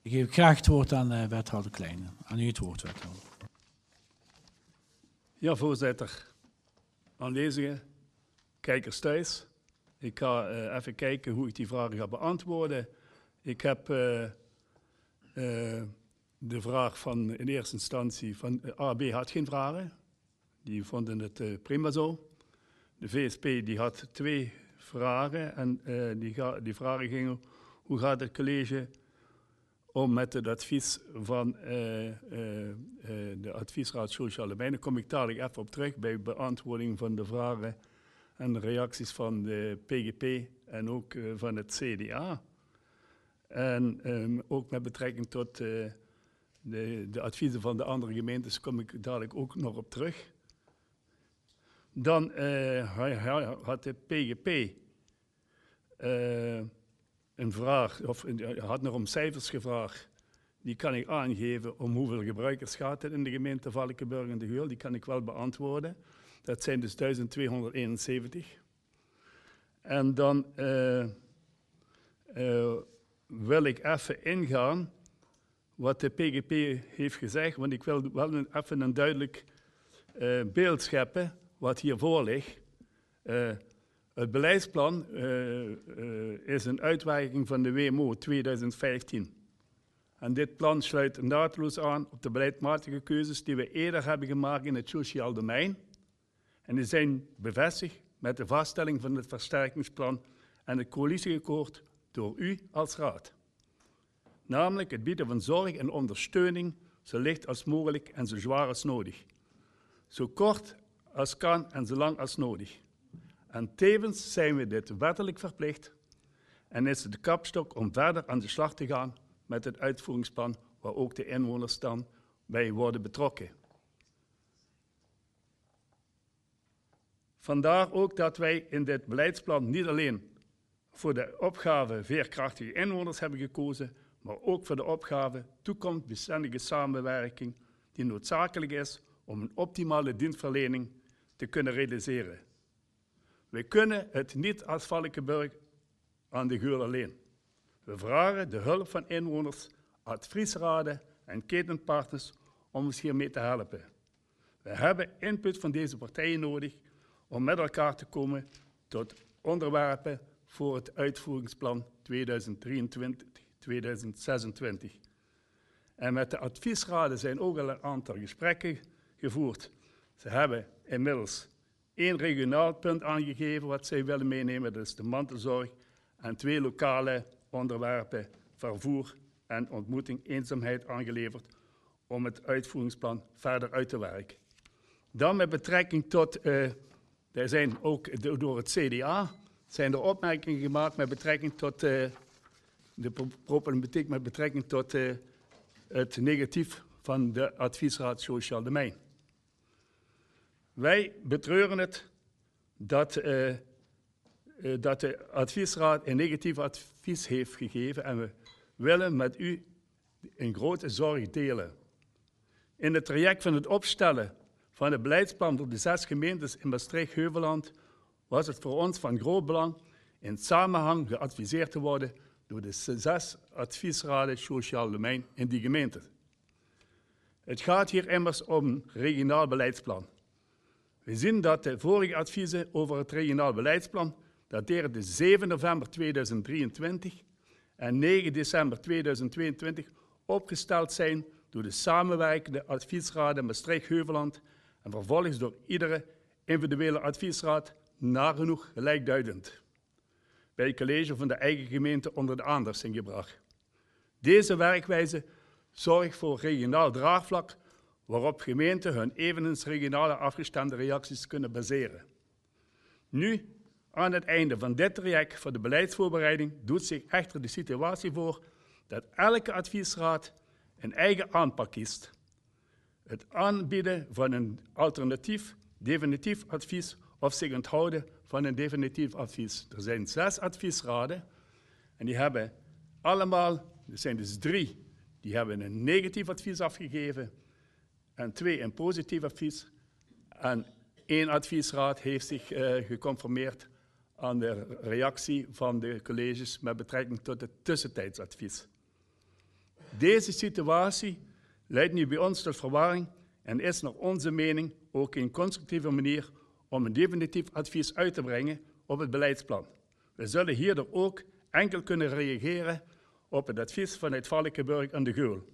Ik geef graag het woord aan wethouder Kleine. Aan u het woord, wethouder. Ja, voorzitter. Aanwezigen, kijkers thuis. Ik ga even kijken hoe ik die vragen ga beantwoorden. Ik heb de vraag van in eerste instantie van AB had geen vragen. Die vonden het prima zo. De VSP die had 2 vragen en die vragen gingen: hoe gaat het college om met het advies van de adviesraad Sociale Domein? Daar kom ik dadelijk even op terug bij beantwoording van de vragen en de reacties van de PGP en ook van het CDA. En ook met betrekking tot de adviezen van de andere gemeentes kom ik dadelijk ook nog op terug. Dan had de PGP een vraag, of had nog om cijfers gevraagd. Die kan ik aangeven om hoeveel gebruikers gaat het in de gemeente Valkenburg en de Geul. Die kan ik wel beantwoorden. Dat zijn dus 1271. En dan wil ik even ingaan wat de PGP heeft gezegd, want ik wil wel even een duidelijk beeld scheppen wat hiervoor ligt. Het beleidsplan is een uitwerking van de WMO 2015. En dit plan sluit naadloos aan op de beleidsmatige keuzes die we eerder hebben gemaakt in het sociaal domein. En die zijn bevestigd met de vaststelling van het versterkingsplan en het coalitieakkoord door u als raad. Namelijk het bieden van zorg en ondersteuning zo licht als mogelijk en zo zwaar als nodig. Zo kort als kan en zo lang als nodig. En tevens zijn we dit wettelijk verplicht en is het de kapstok om verder aan de slag te gaan met het uitvoeringsplan waar ook de inwoners dan bij worden betrokken. Vandaar ook dat wij in dit beleidsplan niet alleen voor de opgave veerkrachtige inwoners hebben gekozen, maar ook voor de opgave toekomstbestendige samenwerking die noodzakelijk is om een optimale dienstverlening te kunnen realiseren. We kunnen het niet als Valkenburg aan de Geul alleen. We vragen de hulp van inwoners, adviesraden en ketenpartners om ons hiermee te helpen. We hebben input van deze partijen nodig om met elkaar te komen tot onderwerpen voor het uitvoeringsplan 2023-2026. En met de adviesraden zijn ook al een aantal gesprekken gevoerd. Ze hebben inmiddels 1 regionaal punt aangegeven wat zij willen meenemen, dat is de mantelzorg, en 2 lokale onderwerpen, vervoer en ontmoeting, eenzaamheid aangeleverd om het uitvoeringsplan verder uit te werken. Dan met betrekking tot, er zijn ook door het CDA, zijn er opmerkingen gemaakt met betrekking tot de problematiek met betrekking tot het negatief van de adviesraad Sociaal Domein. Wij betreuren het dat de adviesraad een negatief advies heeft gegeven en we willen met u een grote zorg delen. In het traject van het opstellen van het beleidsplan door de 6 gemeentes in Maastricht-Heuvelland was het voor ons van groot belang in samenhang geadviseerd te worden door de 6 adviesraden Sociaal Domein in die gemeenten. Het gaat hier immers om een regionaal beleidsplan. We zien dat de vorige adviezen over het regionaal beleidsplan dateren de 7 november 2023 en 9 december 2022 opgesteld zijn door de samenwerkende adviesraden Maastricht-Heuvelland en vervolgens door iedere individuele adviesraad nagenoeg gelijkduidend bij het college van de eigen gemeente onder de aandacht zijn gebracht. Deze werkwijze zorgt voor regionaal draagvlak waarop gemeenten hun eveneens regionale afgestemde reacties kunnen baseren. Nu, aan het einde van dit traject voor de beleidsvoorbereiding, doet zich echter de situatie voor dat elke adviesraad een eigen aanpak kiest. Het aanbieden van een alternatief, definitief advies of zich onthouden van een definitief advies. Er zijn 6 adviesraden en die hebben allemaal, er zijn dus 3, die hebben een negatief advies afgegeven en 2 een positief advies. En 1 adviesraad heeft zich geconformeerd aan de reactie van de colleges met betrekking tot het tussentijdsadvies. Deze situatie leidt nu bij ons tot verwarring en is naar onze mening ook geen constructieve manier om een definitief advies uit te brengen op het beleidsplan. We zullen hierdoor ook enkel kunnen reageren op het advies vanuit Valkenburg en de Geul.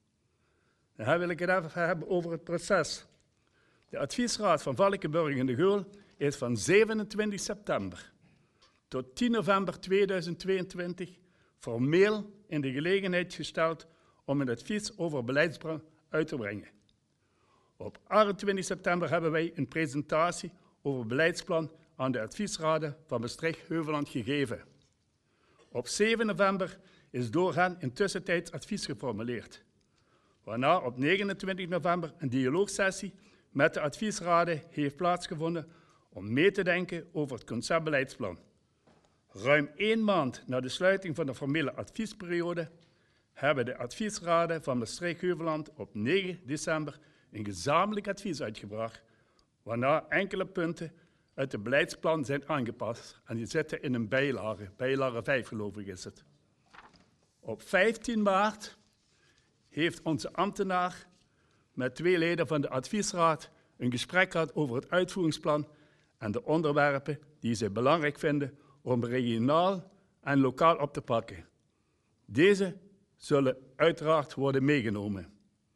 Dan wil ik het even hebben over het proces. De adviesraad van Valkenburg en de Geul is van 27 september tot 10 november 2022 formeel in de gelegenheid gesteld om een advies over het beleidsplan uit te brengen. Op 28 september hebben wij een presentatie over het beleidsplan aan de adviesraden van Maastricht-Heuveland gegeven. Op 7 november is door hen een tussentijds advies geformuleerd, waarna op 29 november een dialoogsessie met de adviesraden heeft plaatsgevonden om mee te denken over het conceptbeleidsplan. Ruim 1 maand na de sluiting van de formele adviesperiode hebben de adviesraden van Maastricht-Heuveland op 9 december een gezamenlijk advies uitgebracht, waarna enkele punten uit het beleidsplan zijn aangepast en die zitten in een bijlage 5 geloof ik is het. Op 15 maart heeft onze ambtenaar met 2 leden van de adviesraad een gesprek gehad over het uitvoeringsplan en de onderwerpen die zij belangrijk vinden om regionaal en lokaal op te pakken. Deze zullen uiteraard worden meegenomen.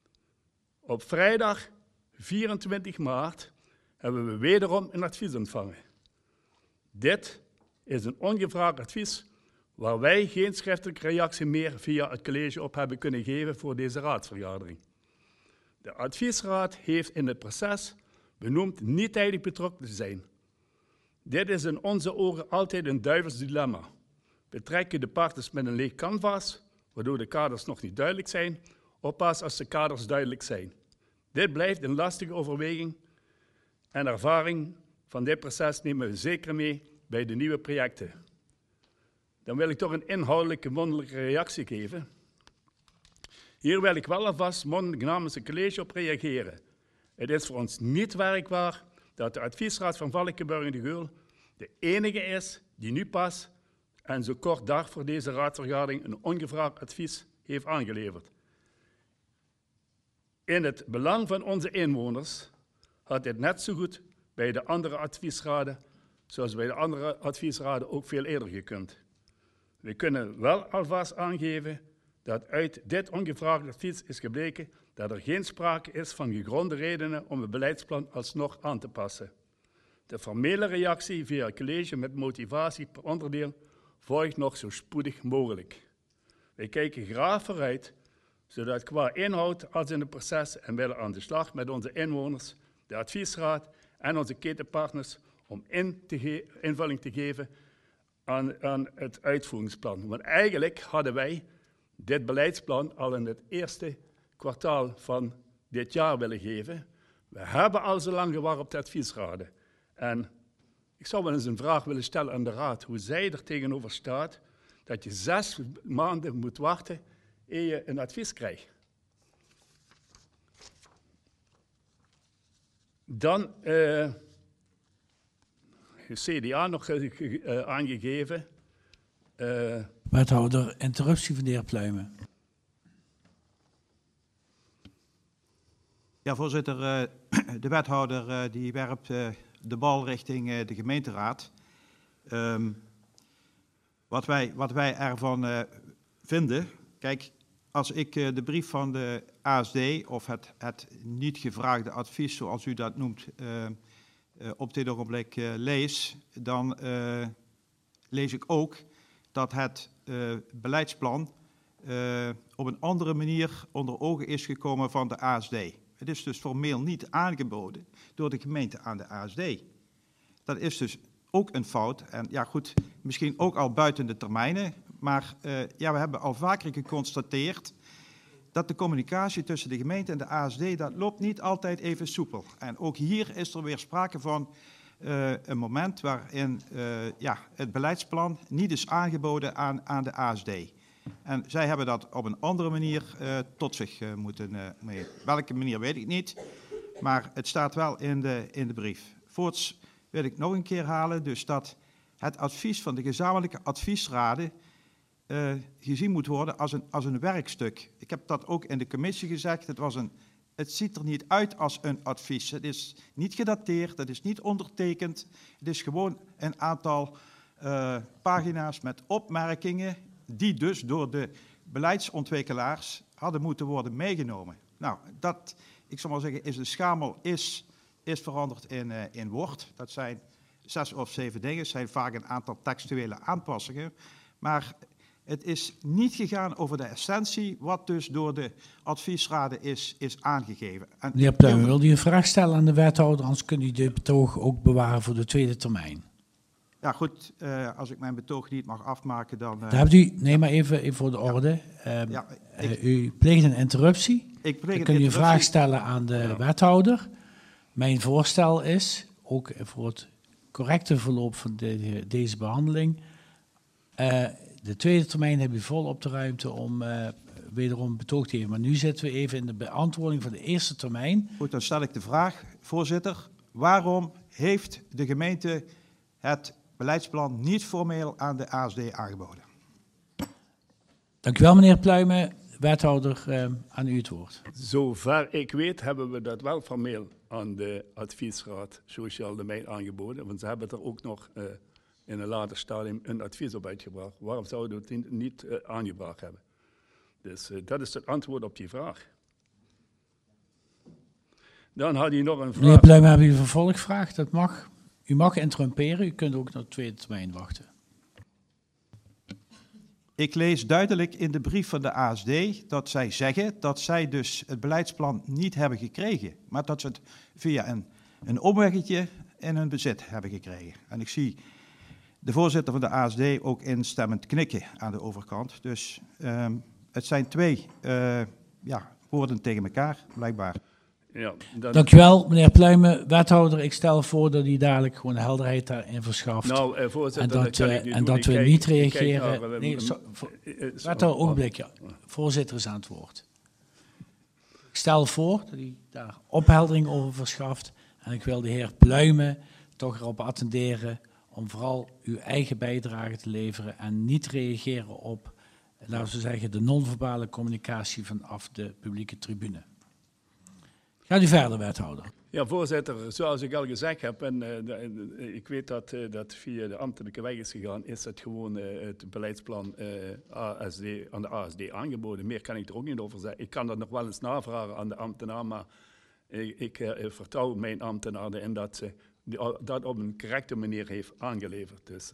Op vrijdag 24 maart hebben we wederom een advies ontvangen. Dit is een ongevraagd advies waar wij geen schriftelijke reactie meer via het college op hebben kunnen geven voor deze raadsvergadering. De adviesraad heeft in het proces benoemd niet tijdig betrokken te zijn. Dit is in onze ogen altijd een duivels dilemma. Betrekken de partners met een leeg canvas, waardoor de kaders nog niet duidelijk zijn, of pas als de kaders duidelijk zijn. Dit blijft een lastige overweging en ervaring van dit proces nemen we zeker mee bij de nieuwe projecten. Dan wil ik toch een inhoudelijke mondelinge reactie geven. Hier wil ik wel alvast mondeling namens het college op reageren. Het is voor ons niet werkbaar dat de adviesraad van Valkenburg en de Geul de enige is die nu pas en zo kort dag voor deze raadsvergadering een ongevraagd advies heeft aangeleverd. In het belang van onze inwoners had dit net zo goed bij de andere adviesraden, zoals bij de andere adviesraden, ook veel eerder gekund. We kunnen wel alvast aangeven dat uit dit ongevraagd advies is gebleken dat er geen sprake is van gegronde redenen om het beleidsplan alsnog aan te passen. De formele reactie via het college met motivatie per onderdeel volgt nog zo spoedig mogelijk. Wij kijken graag vooruit, zodat qua inhoud als in het proces en willen aan de slag met onze inwoners, de adviesraad en onze ketenpartners om invulling te geven aan het uitvoeringsplan. Want eigenlijk hadden wij dit beleidsplan al in het eerste kwartaal van dit jaar willen geven. We hebben al zo lang gewacht op de adviesraden. En ik zou wel eens een vraag willen stellen aan de raad, hoe zij er tegenover staat dat je 6 maanden moet wachten eer je een advies krijgt. Dan CDA nog aangegeven. Wethouder, interruptie van de heer Pluimen. Ja, voorzitter, de wethouder die werpt de bal richting de gemeenteraad. Wat wij ervan vinden, kijk, als ik de brief van de ASD of het niet gevraagde advies, zoals u dat noemt, op dit ogenblik lees, dan lees ik ook dat het beleidsplan op een andere manier onder ogen is gekomen van de ASD. Het is dus formeel niet aangeboden door de gemeente aan de ASD. Dat is dus ook een fout. En ja goed, misschien ook al buiten de termijnen. Maar ja, we hebben al vaker geconstateerd dat de communicatie tussen de gemeente en de ASD, dat loopt niet altijd even soepel. En ook hier is er weer sprake van een moment waarin het beleidsplan niet is aangeboden aan de ASD. En zij hebben dat op een andere manier tot zich moeten nemen. Welke manier weet ik niet, maar het staat wel in de brief. Voorts wil ik nog een keer halen, dus dat het advies van de gezamenlijke adviesraden gezien moet worden als een werkstuk. Ik heb dat ook in de commissie gezegd. Het ziet er niet uit als een advies. Het is niet gedateerd, het is niet ondertekend. Het is gewoon een aantal pagina's met opmerkingen die dus door de beleidsontwikkelaars hadden moeten worden meegenomen. Nou, dat, ik zal maar zeggen, is de schamel is veranderd in Word. Dat zijn 6 of 7 dingen. Het zijn vaak een aantal textuele aanpassingen. Maar het is niet gegaan over de essentie, wat dus door de adviesraden is aangegeven. En Meneer Pluim, wil u een vraag stellen aan de wethouder, anders kunt u dit betoog ook bewaren voor de tweede termijn. Ja, goed, als ik mijn betoog niet mag afmaken, dan... Daar hebt u, nee, maar even voor de orde. U pleegt een interruptie. Dan kunt u een vraag stellen aan de wethouder. Mijn voorstel is, ook voor het correcte verloop van deze behandeling, de tweede termijn heb u volop de ruimte om wederom betoog te geven. Maar nu zitten we even in de beantwoording van de eerste termijn. Goed, dan stel ik de vraag, voorzitter. Waarom heeft de gemeente het beleidsplan niet formeel aan de ASD aangeboden? Dank u wel, meneer Pluimen. Wethouder, aan u het woord. Zover ik weet hebben we dat wel formeel aan de adviesraad Sociaal Domein aangeboden. Want ze hebben er ook nog in een later stadium een advies op uitgebracht. Waarom zouden we het niet aangebracht hebben? Dus dat is het antwoord op die vraag. Dan had hij nog een vraag. Meneer Pluimen, hebben u een vervolgvraag? Dat mag. U mag interrumperen. U kunt ook naar de tweede termijn wachten. Ik lees duidelijk in de brief van de ASD dat zij zeggen dat zij dus het beleidsplan niet hebben gekregen, maar dat ze het via een omweggetje in hun bezit hebben gekregen. En ik zie de voorzitter van de ASD ook instemmend knikken aan de overkant. Dus het zijn twee woorden tegen elkaar, blijkbaar. Ja, Dank u wel, meneer Pluimen. Wethouder, ik stel voor dat u dadelijk gewoon helderheid daarin verschaft. Nou, voorzitter, en dat we niet reageren. Wethouder, ogenblikje. Voorzitter is aan het woord. Ik stel voor dat u daar opheldering over verschaft. En ik wil de heer Pluimen toch erop attenderen om vooral uw eigen bijdrage te leveren en niet reageren op, laten we zeggen, de non-verbale communicatie vanaf de publieke tribune. Gaat u verder, wethouder. Ja, voorzitter, zoals ik al gezegd heb, en ik weet dat dat via de ambtelijke weg is gegaan, is het gewoon het beleidsplan aan de ASD aangeboden. Meer kan ik er ook niet over zeggen. Ik kan dat nog wel eens navragen aan de ambtenaar, maar ik vertrouw mijn ambtenaar in dat ze dat op een correcte manier heeft aangeleverd. Dus,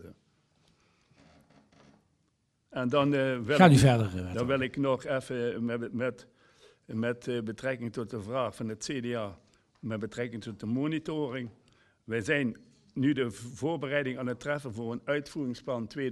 en dan Gaat u verder, wethouder. Dan wil ik nog even met betrekking tot de vraag van het CDA, met betrekking tot de monitoring. Wij zijn nu de voorbereiding aan het treffen voor een uitvoeringsplan 2023-2026.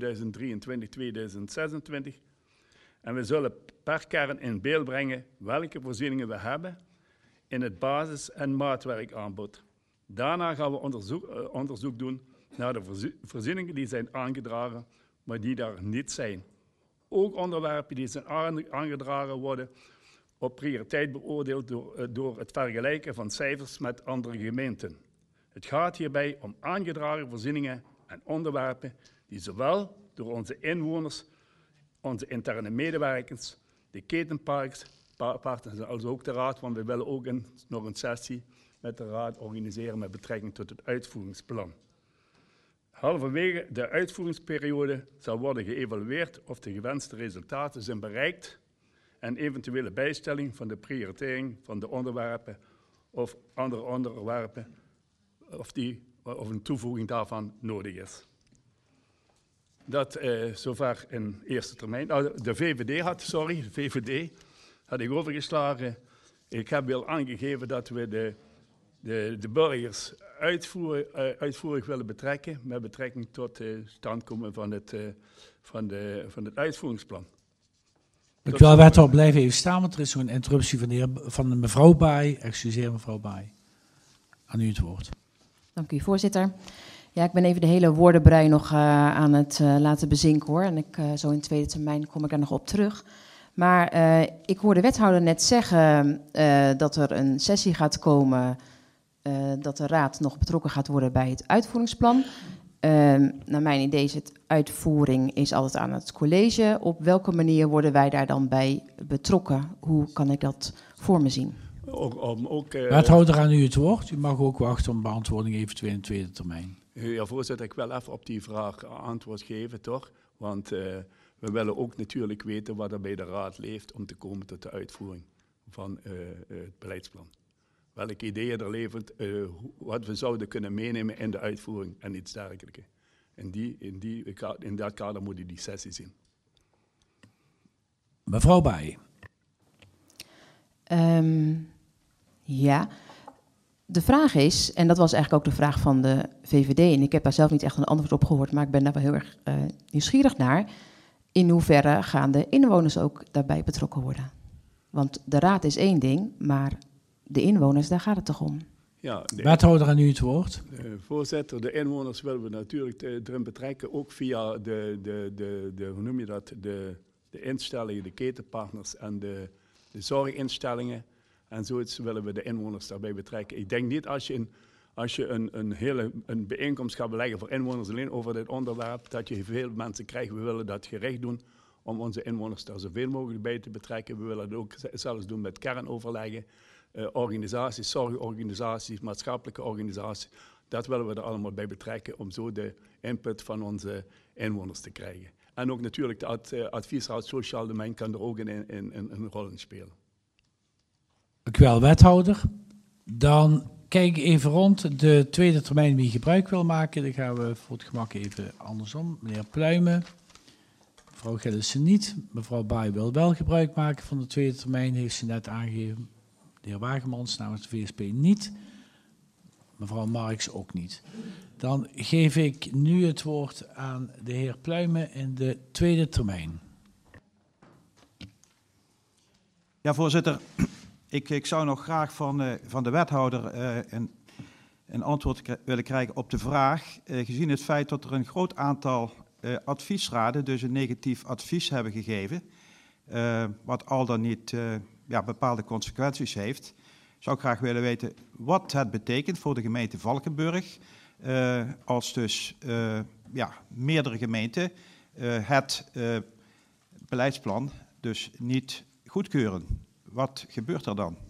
En we zullen per kern in beeld brengen welke voorzieningen we hebben in het basis- en maatwerkaanbod. Daarna gaan we onderzoek doen naar de voorzieningen die zijn aangedragen, maar die daar niet zijn. Ook onderwerpen die zijn aangedragen worden op prioriteit beoordeeld door het vergelijken van cijfers met andere gemeenten. Het gaat hierbij om aangedragen voorzieningen en onderwerpen die zowel door onze inwoners, onze interne medewerkers, de ketenpartners als ook de raad, want we willen ook nog een sessie met de raad organiseren met betrekking tot het uitvoeringsplan. Halverwege de uitvoeringsperiode zal worden geëvalueerd of de gewenste resultaten zijn bereikt en eventuele bijstelling van de prioritering van de onderwerpen of andere onderwerpen of een toevoeging daarvan nodig is. Dat zover in eerste termijn. De VVD had ik overgeslagen. Ik heb wel aangegeven dat we de burgers uitvoerig willen betrekken met betrekking tot het standkomen van het uitvoeringsplan. Ik wil wethouder blijven even staan, want er is nog een interruptie van mevrouw Baai. Excuseer, mevrouw Baai. Aan u het woord. Dank u, voorzitter. Ja, ik ben even de hele woordenbrei nog aan het laten bezinken, hoor. En zo in tweede termijn kom ik daar nog op terug. Maar ik hoorde de wethouder net zeggen dat er een sessie gaat komen, dat de raad nog betrokken gaat worden bij het uitvoeringsplan. Naar mijn idee is het uitvoering is altijd aan het college. Op welke manier worden wij daar dan bij betrokken? Hoe kan ik dat voor me zien? Wethouder, aan u het woord. U mag ook wachten op beantwoording eventueel in de tweede termijn. Ja, voorzitter, ik wil even op die vraag antwoord geven, toch? Want we willen ook natuurlijk weten wat er bij de raad leeft om te komen tot de uitvoering van het beleidsplan. Welke ideeën er levert, wat we zouden kunnen meenemen in de uitvoering en iets dergelijks. In dat kader moet je die sessie zien. Mevrouw Baaij. Ja, de vraag is, en dat was eigenlijk ook de vraag van de VVD, en ik heb daar zelf niet echt een antwoord op gehoord, maar ik ben daar wel heel erg nieuwsgierig naar. In hoeverre gaan de inwoners ook daarbij betrokken worden? Want de raad is één ding, maar de inwoners, daar gaat het toch om? Ja, Wethouder, aan u het woord. Voorzitter, de inwoners willen we natuurlijk erin betrekken, ook via hoe noem je dat, de instellingen, de ketenpartners en de zorginstellingen. En zoiets willen we de inwoners daarbij betrekken. Ik denk niet als je een bijeenkomst gaat beleggen voor inwoners alleen over dit onderwerp, dat je veel mensen krijgt. We willen dat gericht doen om onze inwoners daar zoveel mogelijk bij te betrekken. We willen het ook zelfs doen met kernoverleggen, organisaties, zorgorganisaties, maatschappelijke organisaties. Dat willen we er allemaal bij betrekken om zo de input van onze inwoners te krijgen. En ook natuurlijk de adviesraad Sociaal Domein kan er ook een rol in spelen. Dank u wel, wethouder. Dan kijk ik even rond. De tweede termijn wie gebruik wil maken. Dan gaan we voor het gemak even andersom. Meneer Pluimen. Mevrouw Gillissen niet. Mevrouw Baaij wil wel gebruik maken van de tweede termijn. Heeft ze net aangegeven. De heer Wagemans namens de VSP niet. Mevrouw Marks ook niet. Dan geef ik nu het woord aan de heer Pluimen in de tweede termijn. Ja, voorzitter. Ik zou nog graag van de wethouder een antwoord willen krijgen op de vraag. Gezien het feit dat er een groot aantal adviesraden dus een negatief advies hebben gegeven, wat al dan niet bepaalde consequenties heeft, zou ik graag willen weten wat het betekent voor de gemeente Valkenburg als dus meerdere gemeenten het beleidsplan dus niet goedkeuren. Wat gebeurt er dan?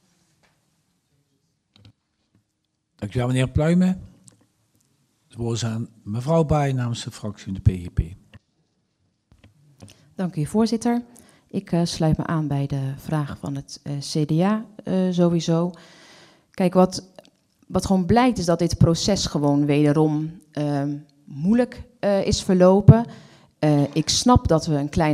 Dank u wel, meneer Pluimen. Het woord is aan mevrouw Baaij namens de fractie van de PGP. Dank u, voorzitter. Ik sluit me aan bij de vraag van het CDA sowieso. Kijk, wat gewoon blijkt is dat dit proces gewoon wederom moeilijk is verlopen. Ik snap dat we een kleine